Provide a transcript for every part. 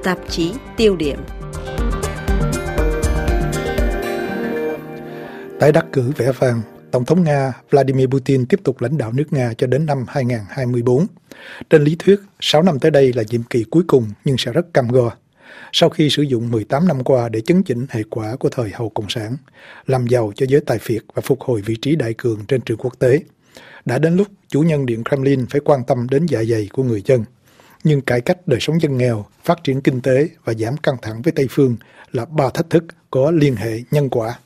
tạp chí Tiêu điểm. Tái đắc cử vẻ vang, Tổng thống Nga Vladimir Putin tiếp tục lãnh đạo nước Nga cho đến năm 2024. Trên lý thuyết, 6 năm tới đây là nhiệm kỳ cuối cùng nhưng sẽ rất cam go. Sau khi sử dụng 18 năm qua để chấn chỉnh hệ quả của thời hậu Cộng sản, làm giàu cho giới tài phiệt và phục hồi vị trí đại cường trên trường quốc tế, đã đến lúc chủ nhân Điện Kremlin phải quan tâm đến dạ dày của người dân. Nhưng cải cách đời sống dân nghèo, phát triển kinh tế và giảm căng thẳng với Tây phương là 3 thách thức có liên hệ nhân quả.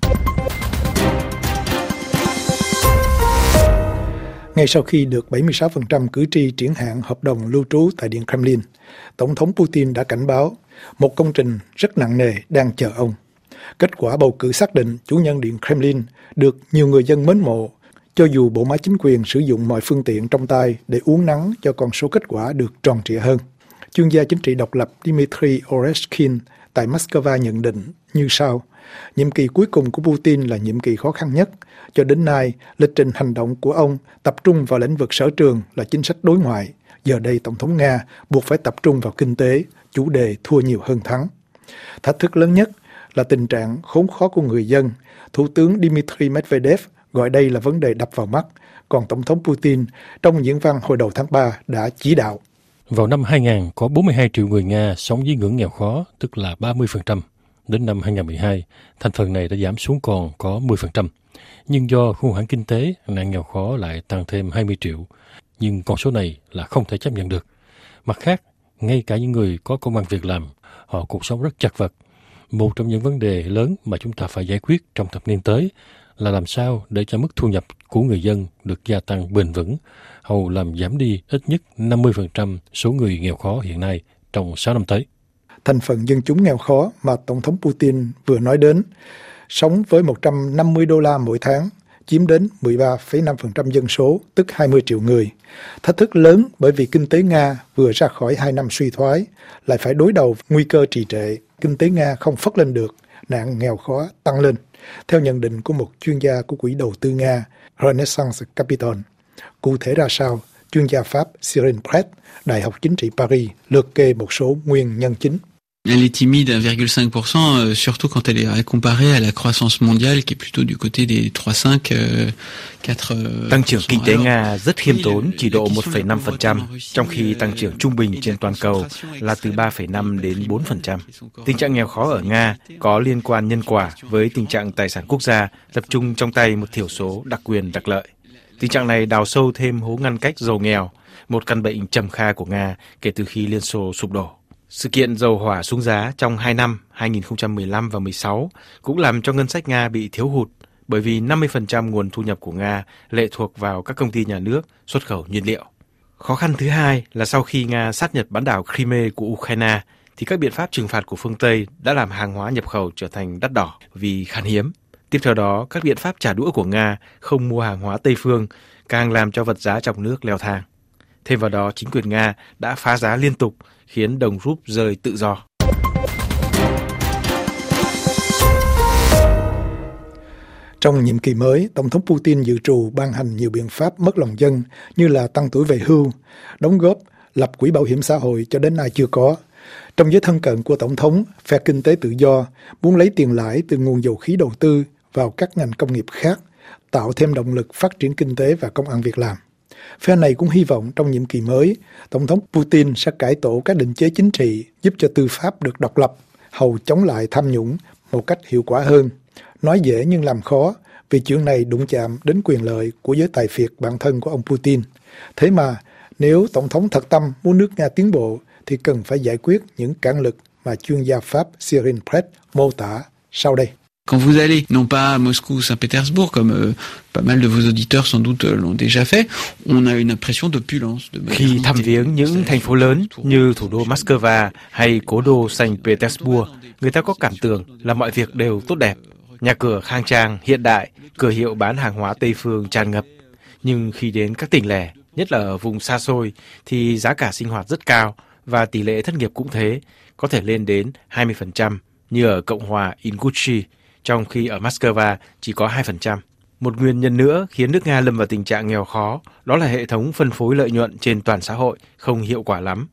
Ngay sau khi được 76% cử tri triển hạn hợp đồng lưu trú tại Điện Kremlin, Tổng thống Putin đã cảnh báo một công trình rất nặng nề đang chờ ông. Kết quả bầu cử xác định chủ nhân Điện Kremlin được nhiều người dân mến mộ, cho dù bộ máy chính quyền sử dụng mọi phương tiện trong tay để uốn nắn cho con số kết quả được tròn trịa hơn. Chuyên gia chính trị độc lập Dmitry Oreshkin tại Moscow nhận định như sau: nhiệm kỳ cuối cùng của Putin là nhiệm kỳ khó khăn nhất. Cho đến nay, lịch trình hành động của ông tập trung vào lĩnh vực sở trường là chính sách đối ngoại. Giờ đây, Tổng thống Nga buộc phải tập trung vào kinh tế, chủ đề thua nhiều hơn thắng. Thách thức lớn nhất là tình trạng khốn khó của người dân. Thủ tướng Dmitry Medvedev gọi đây là vấn đề đập vào mắt, còn Tổng thống Putin trong diễn văn hồi đầu tháng 3 đã chỉ đạo. Vào năm 2000, có 42 triệu người Nga sống dưới ngưỡng nghèo khó, tức là 30%. Đến năm 2012, thành phần này đã giảm xuống còn có 10%. Nhưng do khủng hoảng kinh tế, nạn nghèo khó lại tăng thêm 20 triệu. Nhưng con số này là không thể chấp nhận được. Mặt khác, ngay cả những người có công ăn việc làm, họ cuộc sống rất chật vật. Một trong những vấn đề lớn mà chúng ta phải giải quyết trong thập niên tới là làm sao để cho mức thu nhập của người dân được gia tăng bền vững, hầu làm giảm đi ít nhất 50% số người nghèo khó hiện nay trong 6 năm tới. Thành phần dân chúng nghèo khó mà Tổng thống Putin vừa nói đến, sống với $150 mỗi tháng, chiếm đến 13,5% dân số, tức 20 triệu người. Thách thức lớn bởi vì kinh tế Nga vừa ra khỏi 2 năm suy thoái, lại phải đối đầu nguy cơ trì trệ. Kinh tế Nga không phất lên được, nạn nghèo khó tăng lên. Theo nhận định của một chuyên gia của Quỹ đầu tư Nga, Renaissance Capital. Cụ thể ra sao, chuyên gia Pháp Cyril Pret, Đại học Chính trị Paris, liệt kê một số nguyên nhân chính. Elle est timide à 1,5%, surtout quand elle est comparée à la croissance mondiale qui est plutôt du côté des 3,5, 4. Tăng trưởng kinh tế Nga rất khiêm tốn, chỉ độ 1,5%, trong khi tăng trưởng trung bình trên toàn cầu là từ 3,5 đến 4%. Tình trạng nghèo khó ở Nga có liên quan nhân quả với tình trạng tài sản quốc gia tập trung trong tay một thiểu số đặc quyền đặc lợi. Tình trạng này đào sâu thêm hố ngăn cách giàu nghèo, một căn bệnh trầm kha của Nga kể từ khi Liên Xô sụp đổ. Sự kiện dầu hỏa xuống giá trong 2 năm 2015 và 16 cũng làm cho ngân sách Nga bị thiếu hụt bởi vì 50% nguồn thu nhập của Nga lệ thuộc vào các công ty nhà nước xuất khẩu nhiên liệu. Khó khăn thứ hai là sau khi Nga sát nhập bán đảo Crimea của Ukraine thì các biện pháp trừng phạt của phương Tây đã làm hàng hóa nhập khẩu trở thành đắt đỏ vì khan hiếm. Tiếp theo đó, các biện pháp trả đũa của Nga không mua hàng hóa Tây phương càng làm cho vật giá trong nước leo thang. Thêm vào đó, chính quyền Nga đã phá giá liên tục, khiến đồng rúp rơi tự do. Trong nhiệm kỳ mới, Tổng thống Putin dự trù ban hành nhiều biện pháp mất lòng dân như là tăng tuổi về hưu, đóng góp, lập quỹ bảo hiểm xã hội cho đến nay chưa có. Trong giới thân cận của Tổng thống, phe kinh tế tự do muốn lấy tiền lãi từ nguồn dầu khí đầu tư vào các ngành công nghiệp khác, tạo thêm động lực phát triển kinh tế và công ăn việc làm. Phe này cũng hy vọng trong nhiệm kỳ mới, Tổng thống Putin sẽ cải tổ các định chế chính trị giúp cho tư pháp được độc lập, hầu chống lại tham nhũng một cách hiệu quả hơn. Nói dễ nhưng làm khó, vì chuyện này đụng chạm đến quyền lợi của giới tài phiệt bạn thân của ông Putin. Thế mà, nếu Tổng thống thật tâm muốn nước Nga tiến bộ, thì cần phải giải quyết những cản lực mà chuyên gia Pháp Cyril Pret mô tả sau đây. Quand vous allez, non pas à Moscou ou Saint-Pétersbourg, comme pas mal de vos auditeurs sans doute l'ont déjà fait, on a une impression d'opulence. Khi thăm viếng những thành phố lớn như thủ đô Moscow hay cố đô Saint-Pétersbourg, người ta có cảm tưởng là mọi việc đều tốt đẹp. Nhà cửa khang trang, hiện đại, cửa hiệu bán hàng hóa Tây phương tràn ngập. Nhưng khi đến các tỉnh lẻ, nhất là ở vùng xa xôi, thì giá cả sinh hoạt rất cao và tỷ lệ thất nghiệp cũng thế, có thể lên đến 20%, như ở Cộng hòa Ingushetia, trong khi ở Moscow chỉ có 2%. Một nguyên nhân nữa khiến nước Nga lâm vào tình trạng nghèo khó, đó là hệ thống phân phối lợi nhuận trên toàn xã hội không hiệu quả lắm.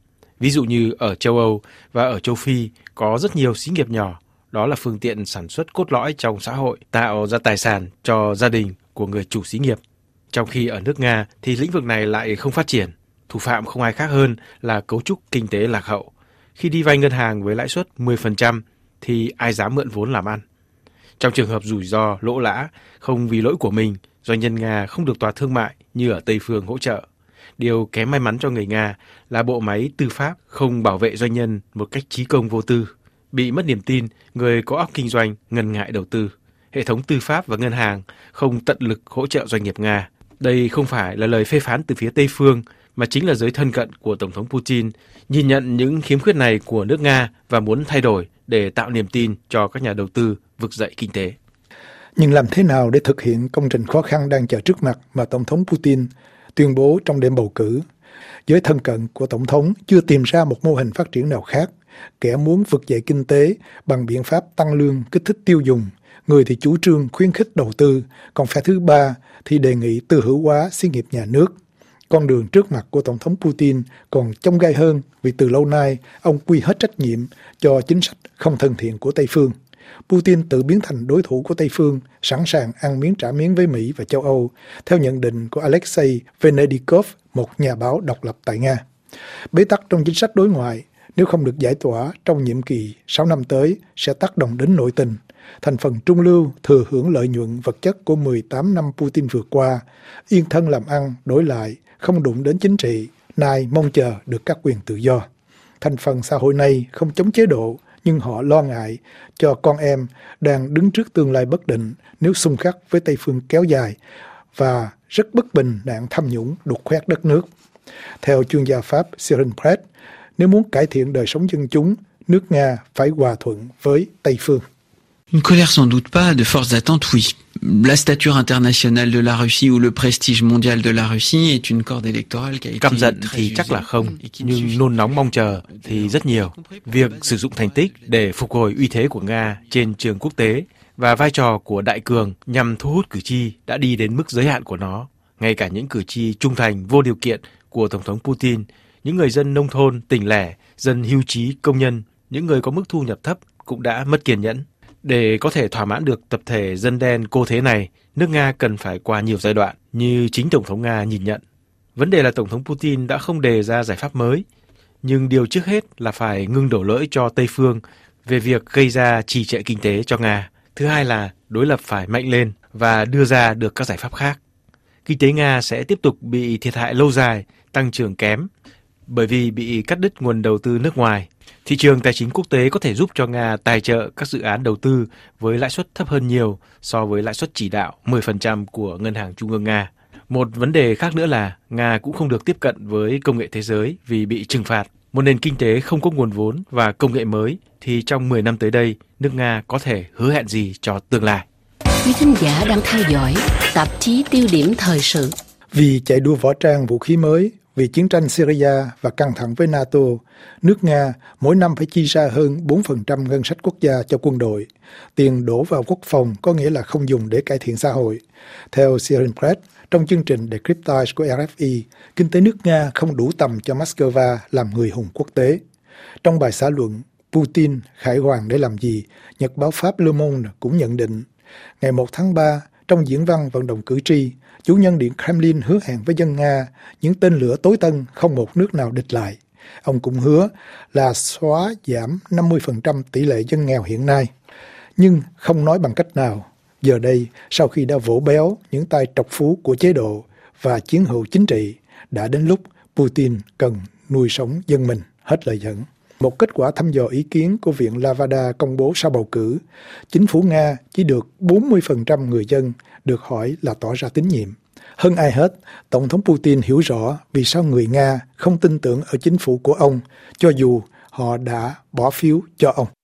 Ví dụ như ở châu Âu và ở châu Phi có rất nhiều xí nghiệp nhỏ. Đó là phương tiện sản xuất cốt lõi trong xã hội, tạo ra tài sản cho gia đình của người chủ xí nghiệp. Trong khi ở nước Nga thì lĩnh vực này lại không phát triển. Thủ phạm không ai khác hơn là cấu trúc kinh tế lạc hậu. Khi đi vay ngân hàng với lãi suất 10% thì ai dám mượn vốn làm ăn. Trong trường hợp rủi ro, lỗ lã, không vì lỗi của mình, doanh nhân Nga không được tòa thương mại như ở Tây phương hỗ trợ. Điều kém may mắn cho người Nga là bộ máy tư pháp không bảo vệ doanh nhân một cách chí công vô tư. Bị mất niềm tin, người có óc kinh doanh ngần ngại đầu tư. Hệ thống tư pháp và ngân hàng không tận lực hỗ trợ doanh nghiệp Nga. Đây không phải là lời phê phán từ phía Tây phương, mà chính là giới thân cận của Tổng thống Putin nhìn nhận những khiếm khuyết này của nước Nga và muốn thay đổi để tạo niềm tin cho các nhà đầu tư vực dậy kinh tế. Nhưng làm thế nào để thực hiện công trình khó khăn đang chờ trước mặt mà Tổng thống Putin tuyên bố trong đêm bầu cử? Giới thân cận của Tổng thống chưa tìm ra một mô hình phát triển nào khác. Kẻ muốn vực dậy kinh tế bằng biện pháp tăng lương kích thích tiêu dùng, người thì chủ trương khuyến khích đầu tư, còn phe thứ ba thì đề nghị tư hữu hóa xí nghiệp nhà nước. Con đường trước mặt của Tổng thống Putin còn chông gai hơn vì từ lâu nay ông quy hết trách nhiệm cho chính sách không thân thiện của Tây phương. Putin tự biến thành đối thủ của Tây phương, sẵn sàng ăn miếng trả miếng với Mỹ và châu Âu, theo nhận định của Alexei Venedikov, một nhà báo độc lập tại Nga. Bế tắc trong chính sách đối ngoại, nếu không được giải tỏa trong nhiệm kỳ 6 năm tới, sẽ tác động đến nội tình. Thành phần trung lưu thừa hưởng lợi nhuận vật chất của 18 năm Putin vừa qua, yên thân làm ăn, đổi lại, không đụng đến chính trị, nay mong chờ được các quyền tự do. Thành phần xã hội này không chống chế độ, nhưng họ lo ngại cho con em đang đứng trước tương lai bất định nếu xung khắc với Tây phương kéo dài và rất bất bình nạn tham nhũng đục khoét đất nước. Theo chuyên gia Pháp Cyril Pratt, nếu muốn cải thiện đời sống dân chúng, nước Nga phải hòa thuận với Tây phương. Une colère sans doute pas, de fortes attentes, oui. La stature internationale de la Russie ou le prestige mondial de la Russie est une corde électorale qui a été căm giận thì chắc là không, nhưng nôn nóng mong chờ thì rất nhiều. Việc sử dụng thành tích để phục hồi uy thế của Nga trên trường quốc tế và vai trò của đại cường nhằm thu hút cử tri đã đi đến mức giới hạn của nó. Ngay cả những cử tri trung thành vô điều kiện của Tổng thống Putin, những người dân nông thôn, tỉnh lẻ, dân hưu trí, công nhân, những người có mức thu nhập thấp cũng đã mất kiên nhẫn. Để có thể thỏa mãn được tập thể dân đen cô thế này, nước Nga cần phải qua nhiều giai đoạn như chính Tổng thống Nga nhìn nhận. Vấn đề là Tổng thống Putin đã không đề ra giải pháp mới, nhưng điều trước hết là phải ngưng đổ lỗi cho Tây phương về việc gây ra trì trệ kinh tế cho Nga. Thứ hai là đối lập phải mạnh lên và đưa ra được các giải pháp khác. Kinh tế Nga sẽ tiếp tục bị thiệt hại lâu dài, tăng trưởng kém, bởi vì bị cắt đứt nguồn đầu tư nước ngoài. Thị trường tài chính quốc tế có thể giúp cho Nga tài trợ các dự án đầu tư với lãi suất thấp hơn nhiều so với lãi suất chỉ đạo 10% của Ngân hàng Trung ương Nga. Một vấn đề khác nữa là Nga cũng không được tiếp cận với công nghệ thế giới vì bị trừng phạt. Một nền kinh tế không có nguồn vốn và công nghệ mới thì trong 10 năm tới đây, nước Nga có thể hứa hẹn gì cho tương lai? Quý thính giả đang theo dõi tạp chí Tiêu điểm thời sự. Vì chạy đua võ trang vũ khí mới, vì chiến tranh Syria và căng thẳng với NATO, nước Nga mỗi năm phải chi ra hơn 4% ngân sách quốc gia cho quân đội. Tiền đổ vào quốc phòng có nghĩa là không dùng để cải thiện xã hội. Theo Cyril Pratt, trong chương trình Decryptage của RFI, kinh tế nước Nga không đủ tầm cho Moscow làm người hùng quốc tế. Trong bài xã luận Putin khải hoàn để làm gì, nhật báo Pháp Le Monde cũng nhận định, ngày 1 tháng 3, trong diễn văn vận động cử tri, chủ nhân điện Kremlin hứa hẹn với dân Nga những tên lửa tối tân không một nước nào địch lại. Ông cũng hứa là xóa giảm 50% tỷ lệ dân nghèo hiện nay, nhưng không nói bằng cách nào. Giờ đây, sau khi đã vỗ béo những tay trọc phú của chế độ và chiến hữu chính trị, đã đến lúc Putin cần nuôi sống dân mình, hết lời dẫn. Một kết quả thăm dò ý kiến của Viện Levada công bố sau bầu cử, chính phủ Nga chỉ được 40% người dân được hỏi là tỏ ra tín nhiệm. Hơn ai hết, Tổng thống Putin hiểu rõ vì sao người Nga không tin tưởng ở chính phủ của ông, cho dù họ đã bỏ phiếu cho ông.